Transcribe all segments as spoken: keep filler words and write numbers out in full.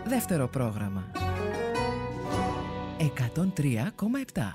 Δεύτερο πρόγραμμα. εκατόν τρία κόμμα επτά.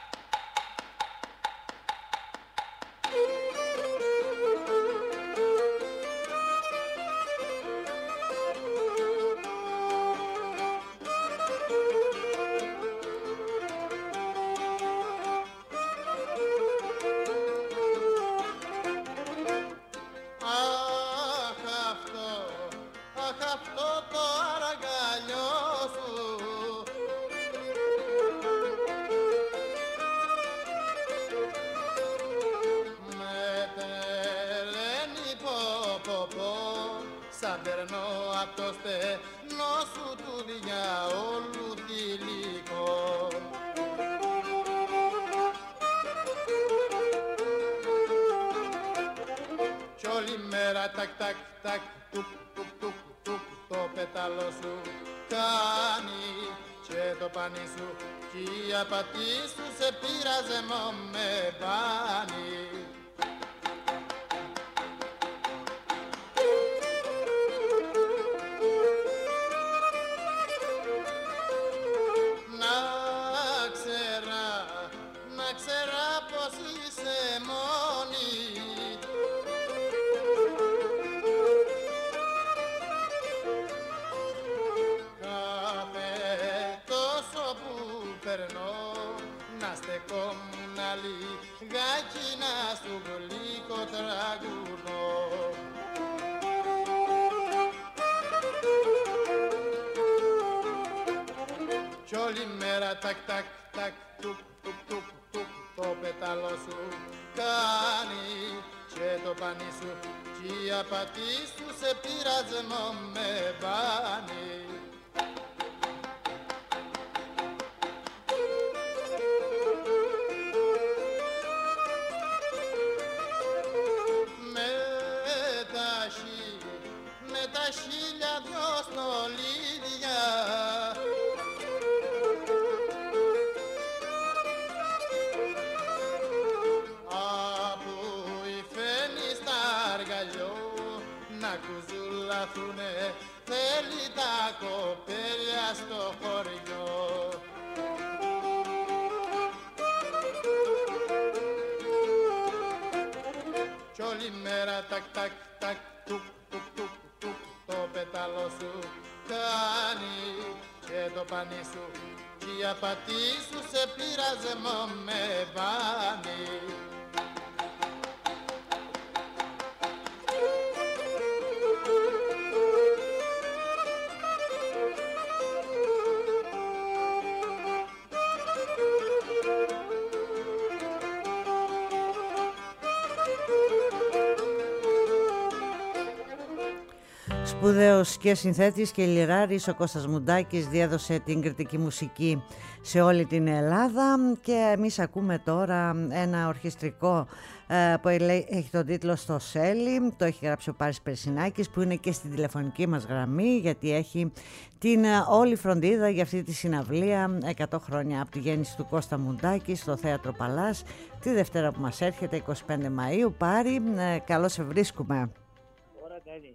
Σπουδαίος και συνθέτης και λιράρης, ο Κώστας Μουντάκης διέδωσε την κριτική μουσική σε όλη την Ελλάδα και εμείς ακούμε τώρα ένα ορχιστρικό ε, που έχει τον τίτλο «Στο Σέλι». Το έχει γράψει ο Πάρης Περσινάκης, που είναι και στην τηλεφωνική μας γραμμή, γιατί έχει την όλη φροντίδα για αυτή τη συναυλία εκατό χρόνια από τη γέννηση του Κώστα Μουντάκη στο Θέατρο Παλάς τη Δευτέρα που μας έρχεται, εικοστή πέμπτη Μαΐου. Πάρη, ε, καλώς σε βρίσκουμε. Ώρα κάνει.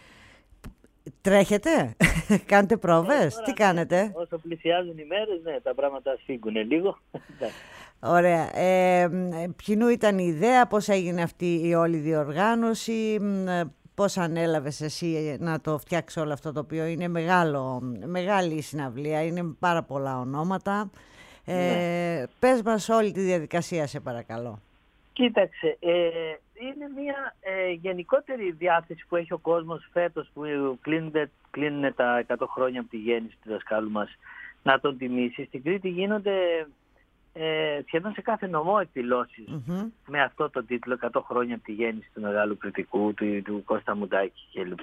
Τρέχετε, κάνετε πρόβες, ε, τι κάνετε? Όσο πλησιάζουν οι μέρες, ναι, τα πράγματα σφίγγουν λίγο. Ωραία. Ε, ποιηνού ήταν η ιδέα, πώς έγινε αυτή η όλη διοργάνωση, πώς ανέλαβες εσύ να το φτιάξεις όλο αυτό το οποίο είναι μεγάλο, μεγάλη συναυλία, είναι πάρα πολλά ονόματα. Ε, ναι. Πες μας όλη τη διαδικασία, σε παρακαλώ. Κοίταξε, ε, είναι μια ε, γενικότερη διάθεση που έχει ο κόσμος φέτος, που κλείνουν τα εκατό χρόνια από τη γέννηση του δασκάλου μας, να τον τιμήσει. Στην Κρήτη γίνονται ε, σχεδόν σε κάθε νομό εκδηλώσεις mm-hmm. με αυτό το τίτλο, εκατό χρόνια από τη γέννηση του μεγάλου κριτικού, του, του Κώστα Μουντάκη κλπ.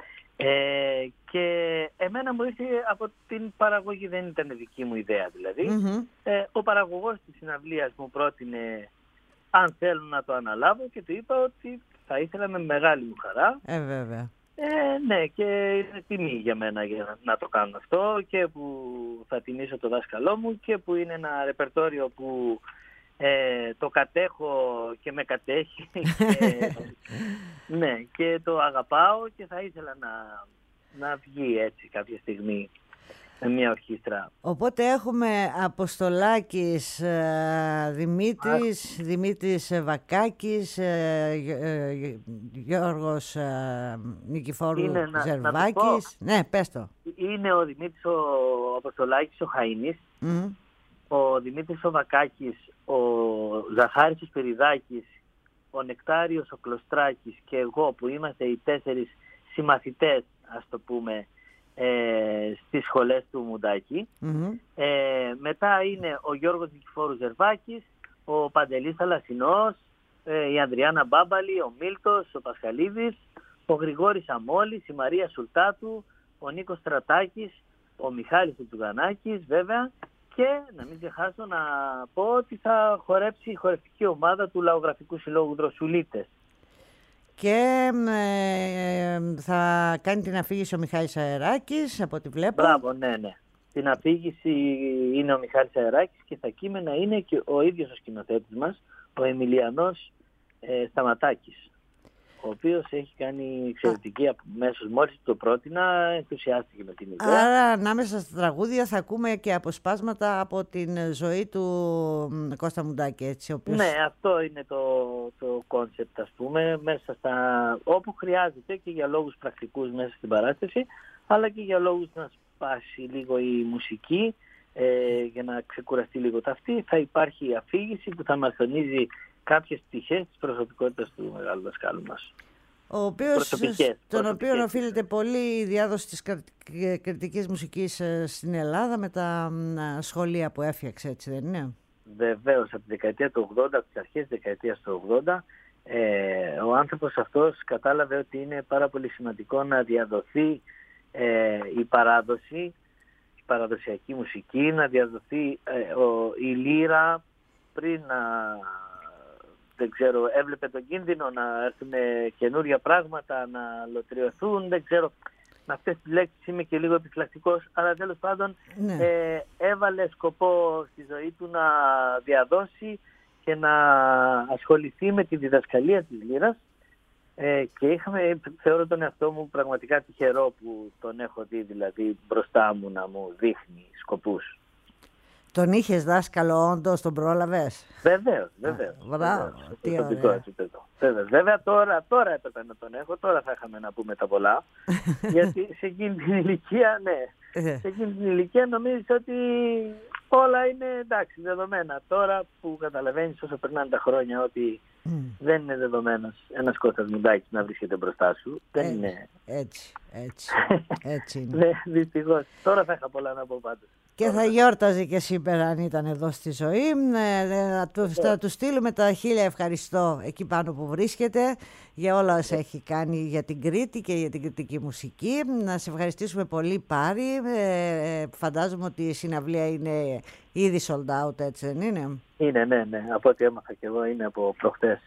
Ε, και εμένα μου ήρθε από την παραγωγή, δεν ήταν δική μου ιδέα δηλαδή. Mm-hmm. Ε, ο παραγωγός της συναυλίας μου πρότεινε αν θέλω να το αναλάβω και του είπα ότι θα ήθελα με μεγάλη μου χαρά. Ε, βέβαια. Ε, ναι, και είναι τιμή για μένα για να το κάνω αυτό, και που θα τιμήσω το δάσκαλό μου και που είναι ένα ρεπερτόριο που ε, το κατέχω και με κατέχει και, ναι, και το αγαπάω και θα ήθελα να, να βγει έτσι κάποια στιγμή με μια ορχήστρα. Οπότε έχουμε Αποστολάκης ε, Δημήτρης, Α. Δημήτρης Βακάκης, ε, ε, Γιώργος ε, Νικηφόρου είναι, Ζερβάκης. Να, ναι, πες το. Είναι ο Δημήτρης ο Αποστολάκης, ο Χαΐνης, mm. ο Δημήτρης ο Βακάκης, ο Ζαχάρης ο Σπυριδάκης, ο Νεκτάριος ο Κλωστράκης και εγώ, που είμαστε οι τέσσερις συμμαθητές, ας το πούμε, Ε, στις σχολές του Μουντάκη. Mm-hmm. Ε, μετά είναι ο Γιώργος Νικηφόρου Ζερβάκης, ο Παντελής Θαλασσινός, ε, η Ανδριάννα Μπάμπαλη, ο Μίλτος, ο Πασχαλίδης, ο Γρηγόρης Αμόλης, η Μαρία Σουλτάτου, ο Νίκος Στρατάκης, ο Μιχάλης Τσουγανάκης βέβαια, και να μην ξεχάσω να πω ότι θα χορέψει η χορευτική ομάδα του Λαογραφικού Συλλόγου Δροσουλίτες. Και ε, θα κάνει την αφήγηση ο Μιχάλης Αεράκης, από ό,τι βλέπω. Μπράβο, ναι, ναι. Την αφήγηση είναι ο Μιχάλης Αεράκης και στα κείμενα είναι και ο ίδιος ο σκηνοθέτης μας, ο Εμιλιανός ε, Σταματάκης, ο οποίος έχει κάνει εξαιρετική αμέσως. Μόλις το πρότεινα, ενθουσιάστηκε με την ιδέα. Άρα ανάμεσα στα τραγούδια θα ακούμε και αποσπάσματα από την ζωή του Κώστα Μουντάκη, έτσι. Οποίος... Ναι, αυτό είναι το, το κόνσεπτ, ας πούμε, μέσα στα... όπου χρειάζεται και για λόγους πρακτικούς μέσα στην παράσταση, αλλά και για λόγους να σπάσει λίγο η μουσική, ε, για να ξεκουραστεί λίγο τα αυτή. Θα υπάρχει η αφήγηση που θα μας τονίζει κάποιες πτυχές της προσωπικότητας του μεγάλου δασκάλου μας. Ο οποίος, τον οποίο οφείλεται πολύ η διάδοση της κριτικής μουσικής στην Ελλάδα με τα σχολεία που έφτιαξε, έτσι δεν είναι? Βεβαίως, από τη δεκαετία του ογδόντα, από τις αρχές της δεκαετίας του ογδόντα, ε, ο άνθρωπος αυτός κατάλαβε ότι είναι πάρα πολύ σημαντικό να διαδοθεί ε, η παράδοση, η παραδοσιακή μουσική, να διαδοθεί ε, ο, η λύρα πριν να... Δεν ξέρω, έβλεπε τον κίνδυνο να έρθουν καινούρια πράγματα, να λωτριωθούν, δεν ξέρω. Με αυτές τις λέξεις είμαι και λίγο επιφυλακτικός, αλλά τέλος πάντων ναι. ε, έβαλε σκοπό στη ζωή του να διαδώσει και να ασχοληθεί με τη διδασκαλία της λύρας ε, και είχαμε, θεωρώ τον εαυτό μου πραγματικά τυχερό που τον έχω δει δηλαδή μπροστά μου να μου δείχνει σκοπούς. Τον είχες δάσκαλο όντως, τον πρόλαβες? Βεβαίως, βεβαίως. Μπράβο, τι ωραία. Βέβαια τώρα, τώρα έπρεπε να τον έχω, τώρα θα είχαμε να πούμε τα πολλά. Γιατί σε εκείνη την ηλικία, ναι, σε εκείνη την ηλικία νομίζεις ότι όλα είναι εντάξει, δεδομένα. Τώρα που καταλαβαίνεις όσο περνάνε τα χρόνια ότι mm. δεν είναι δεδομένος ένας Κώστας Μουντάκης να βρίσκεται μπροστά σου. Δεν έτσι, είναι. Έτσι, έτσι, έτσι είναι. Ναι, δυστυχώς. Τώρα θα είχα πολλά να πω πάντως. Και θα γιόρταζε και σήμερα αν ήταν εδώ στη ζωή. Να του, θα του στείλουμε τα χίλια ευχαριστώ εκεί πάνω που βρίσκεται για όλα όσα έχει κάνει για την Κρήτη και για την κριτική μουσική. Να σε ευχαριστήσουμε πολύ Πάρη. Ε, φαντάζομαι ότι η συναυλία είναι ήδη sold out, έτσι δεν είναι? Είναι, ναι, ναι. Από ό,τι έμαθα και εγώ είναι από προχτές.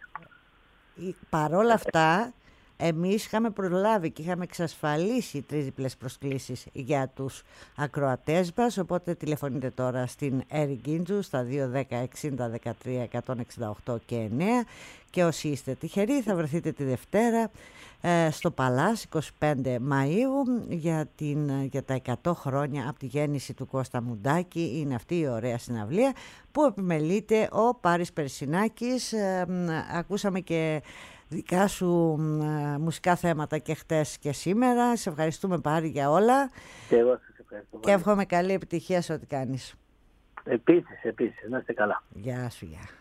Παρόλα αυτά, εμείς είχαμε προλάβει και είχαμε εξασφαλίσει τριπλές προσκλήσεις για τους ακροατές μας, οπότε τηλεφωνείτε τώρα στην Έρη Γκίντζου στα δύο δέκα εξήντα δεκατρία εκατόν εξήντα οκτώ και εννέα και όσοι είστε τυχεροί θα βρεθείτε τη Δευτέρα ε, στο Παλάς είκοσι πέντε Μαΐου για, την, για τα εκατό χρόνια από τη γέννηση του Κώστα Μουντάκη. Είναι αυτή η ωραία συναυλία που επιμελείται ο Πάρης Περσινάκης. Ε, ακούσαμε και δικά σου ε, μουσικά θέματα και χτες και σήμερα. Σε ευχαριστούμε Πάρη για όλα. Και εγώ σας ευχαριστώ. Και εύχομαι καλή επιτυχία σε ό,τι κάνεις. Επίσης, επίσης. Να είστε καλά. Γεια σου, γεια.